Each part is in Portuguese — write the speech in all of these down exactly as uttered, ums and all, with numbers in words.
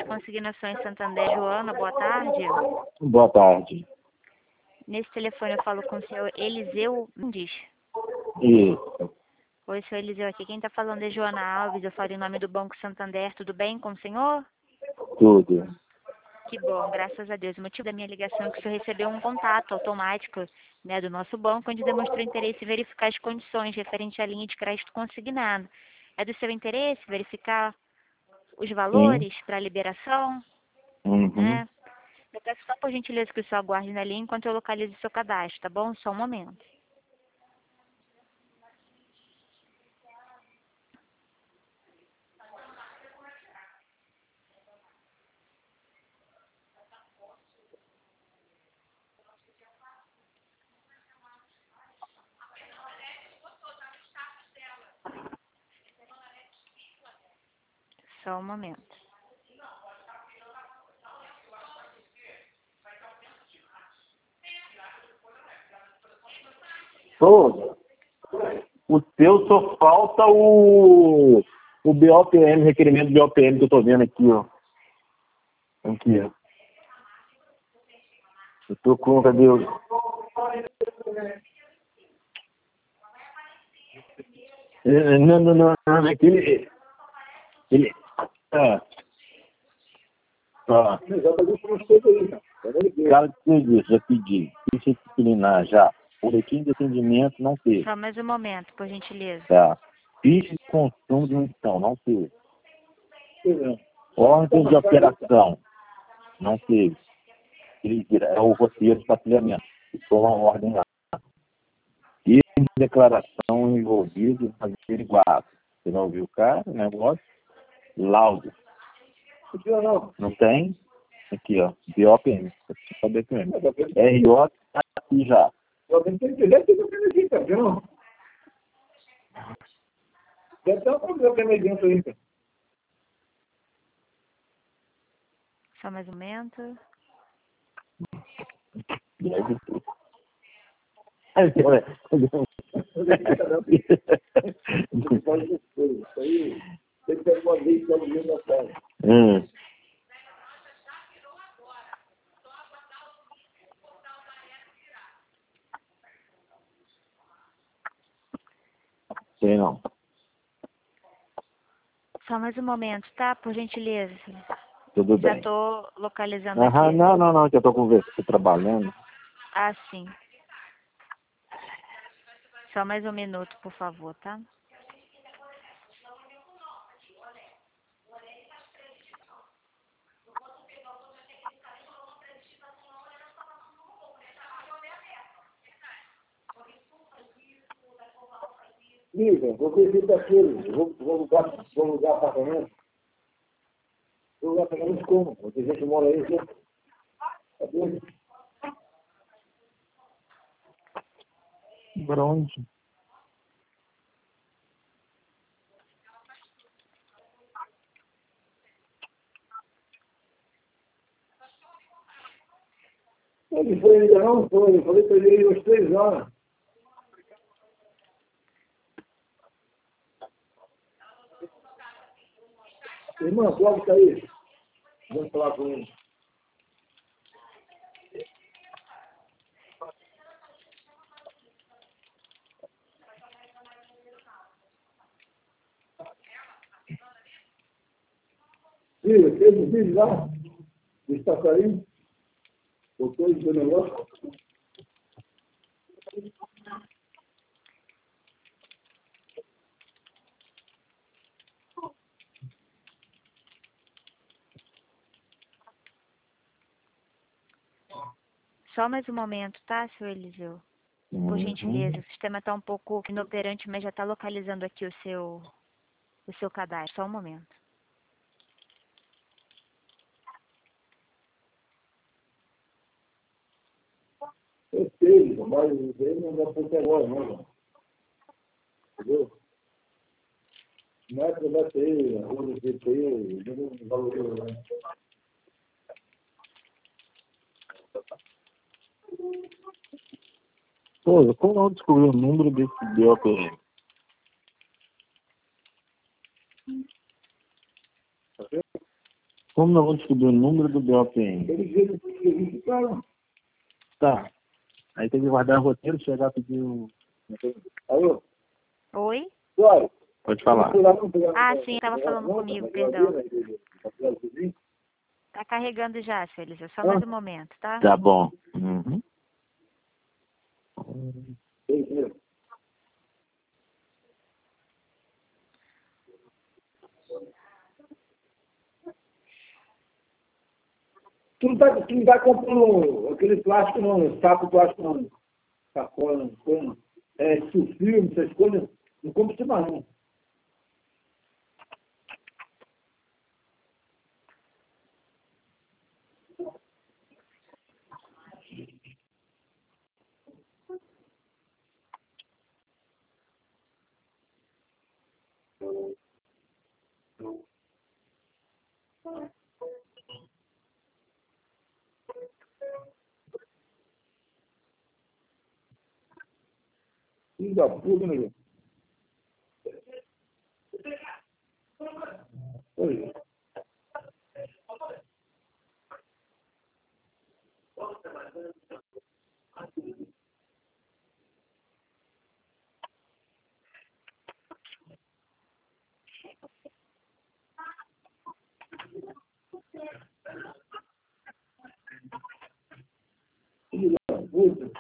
Consignações Santander, Joana, boa tarde. Boa tarde. Nesse telefone eu falo com o senhor Eliseu Mendes. Isso. Oi, senhor Eliseu, aqui quem está falando é Joana Alves, eu falo em nome do Banco Santander, tudo bem com o senhor? Tudo. Que bom, graças a Deus. O motivo da minha ligação é que o senhor recebeu um contato automático, né, do nosso banco, onde demonstrou interesse em verificar as condições referente à linha de crédito consignado. É do seu interesse verificar os valores para a liberação? Uhum. Né? Eu peço só por gentileza que o senhor aguarde na linha enquanto eu localizo o seu cadastro, tá bom? Só um momento. Só um momento. Ô, o teu só falta o, o B O P M, requerimento B O P M que eu tô vendo aqui, ó. Aqui, ó. Eu tô com, cadê o... É, Não, não, não, não, aquele... Ele... Ah. Ah. Cara, tudo isso, já pedi. Ficha disciplinar já. Boletim de atendimento não teve. Só mais um momento, por gentileza. Tá. Ficha de consumo de munição, não teve. Ordem de operação, não teve. É o roteiro de partilhamento. Ficou uma ordem lá. E declaração envolvido, averiguado. Você não ouviu o cara, o negócio? Laudo. Não tem? Aqui, ó. B O P M. R O tá aqui já. Deve ter um problema aí dentro aí, cara. Só mais um momento. Deve ter. Aí, olha. Isso aí tem que ter uma vez que é o dia da tarde. Hum. Sei não. Só mais um momento, tá? Por gentileza. Tudo Já bem. tô localizando Aham, aqui. não, não, não, que eu tô com você trabalhando. Ah, sim. Só mais um minuto, por favor, tá? Lívia, vou visitar aquele. Vou, vou alugar, vou alugar apartamento. Vou alugar apartamento como? Tem gente que mora aí, né? Cadê? Pra onde? Ele foi ainda não foi. Eu falei para ele às três horas. Irmã, pode sair. Vamos falar com ele. Filho, fez o vídeo lá? Está saindo? Botou isso no negócio? Só mais um momento, tá, senhor Eliseu? Por Uhum. gentileza, o sistema está um pouco inoperante, mas já está localizando aqui o seu, o seu cadastro. Só um momento. Eu sei, mas ele não dá para agora, não. Entendeu? Não é que vai ter a rua do G P, não valoriza, né? Pô, como não descobri o número desse B O P M? Como nós vamos descobrir o número do B O P N? Ele veio que verificaram. Tá. Aí tem que guardar o roteiro, chegar a pedir o... Alô? Oi? Olha. Pode falar. Ah, sim, estava falando comigo, perdão. Tá carregando já, Feliz. É só mais um momento, tá? Tá bom. Uhum. Tu não tá, tu não tá comprando aquele plástico não, saco plástico não, sacola, não, coisa, é, sulfilme, essas coisas, não compra isso mais não. Filho da puta, meu. Oi. Filho da puta.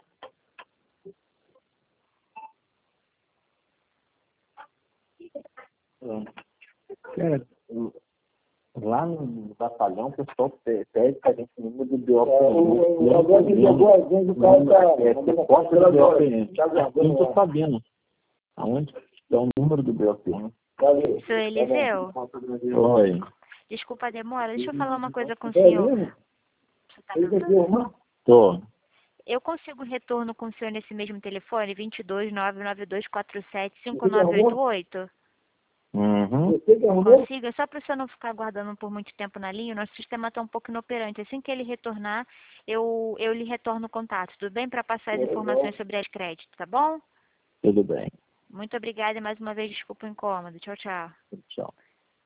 Cara, lá no batalhão, o pessoal pe- pede pra gente o número do B O P N. Agora me jogou a gente, o cara tá... É, você corta do B O P N. Eu não tô sabendo. Aonde está o número do B O P N? Valeu. Sou Eliseu. Oi. Desculpa a demora. Deixa eu falar uma coisa com o senhor. Você tá Ele me tem que arrumar? Tô. Eu consigo retorno com o senhor nesse mesmo telefone, vinte e dois, nove nove dois quatro sete, cinco nove oito oito? Uhum. Você que arrumou? Consigo, é só para o senhor não ficar aguardando por muito tempo na linha, o nosso sistema está um pouco inoperante. Assim que ele retornar, eu, eu lhe retorno o contato, tudo bem? Para passar as informações sobre as créditos, tá bom? Tudo bem. Muito obrigada e mais uma vez desculpa o incômodo. Tchau, tchau. Tchau.